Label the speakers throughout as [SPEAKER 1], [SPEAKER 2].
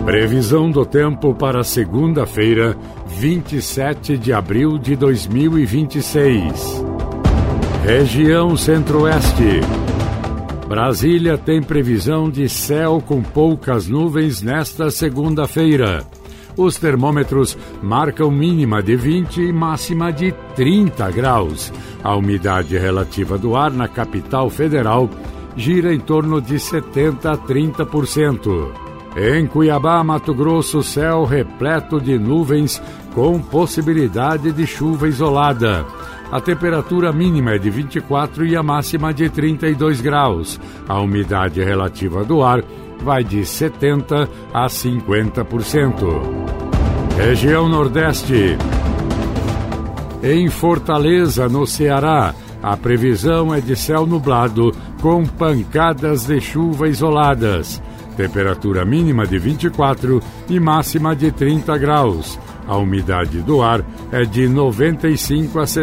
[SPEAKER 1] Previsão do tempo para segunda-feira, 27 de abril de 2026. Região Centro-Oeste. Brasília tem previsão de céu com poucas nuvens nesta segunda-feira. Os termômetros marcam mínima de 20 e máxima de 30 graus. A umidade relativa do ar na capital federal gira em torno de 70% a 30%. Em Cuiabá, Mato Grosso, céu repleto de nuvens com possibilidade de chuva isolada. A temperatura mínima é de 24 e a máxima de 32 graus. A umidade relativa do ar vai de 70% a 50%. Região Nordeste. Em Fortaleza, no Ceará, a previsão é de céu nublado com pancadas de chuva isoladas. Temperatura mínima de 24 e máxima de 30 graus. A umidade do ar é de 95% a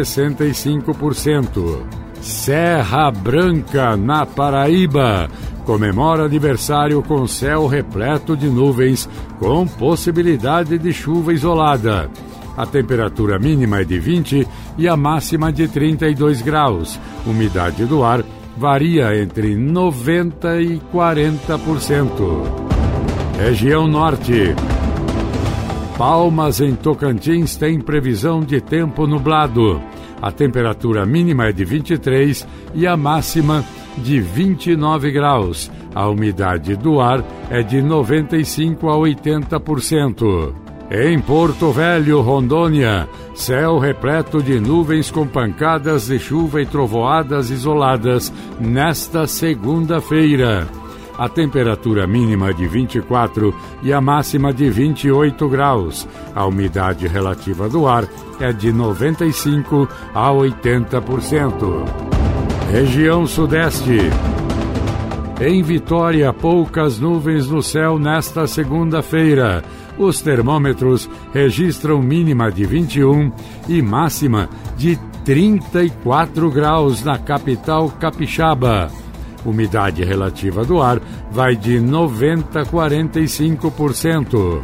[SPEAKER 1] 65%. Serra Branca, na Paraíba, comemora aniversário com céu repleto de nuvens, com possibilidade de chuva isolada. A temperatura mínima é de 20 e a máxima de 32 graus. Umidade do ar varia entre 90% e 40%. Região Norte. Palmas, em Tocantins, tem previsão de tempo nublado. A temperatura mínima é de 23 e a máxima de 29 graus. A umidade do ar é de 95% a 80%. Em Porto Velho, Rondônia, céu repleto de nuvens com pancadas de chuva e trovoadas isoladas nesta segunda-feira. A temperatura mínima é de 24 e a máxima de 28 graus. A umidade relativa do ar é de 95% a 80%. Região Sudeste. Em Vitória, poucas nuvens no céu nesta segunda-feira. Os termômetros registram mínima de 21 e máxima de 34 graus na capital capixaba. Umidade relativa do ar vai de 90% a 45%.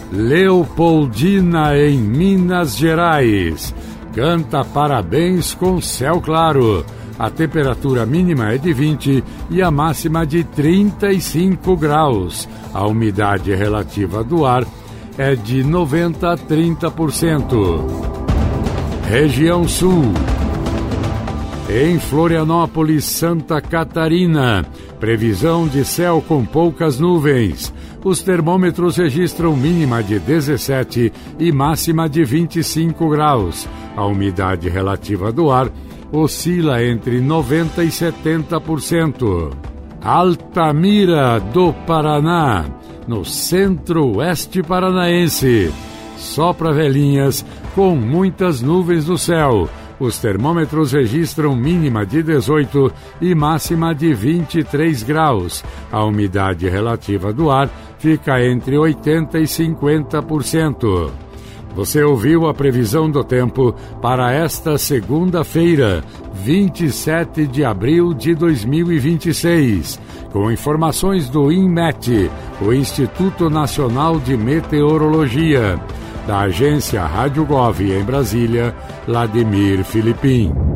[SPEAKER 1] Leopoldina, em Minas Gerais, canta parabéns com céu claro. A temperatura mínima é de 20 e a máxima de 35 graus. A umidade relativa do ar é de 90% a 30%. Região Sul. Em Florianópolis, Santa Catarina, previsão de céu com poucas nuvens. Os termômetros registram mínima de 17 e máxima de 25 graus. A umidade relativa do ar oscila entre 90% e 70%. Altamira do Paraná, no centro-oeste paranaense. Sopra velhinhas com muitas nuvens no céu. Os termômetros registram mínima de 18 e máxima de 23 graus. A umidade relativa do ar fica entre 80% e 50%. Você ouviu a previsão do tempo para esta segunda-feira, 27 de abril de 2026, com informações do INMET, o Instituto Nacional de Meteorologia, da agência Rádio Gov em Brasília, Vladimir Filipim.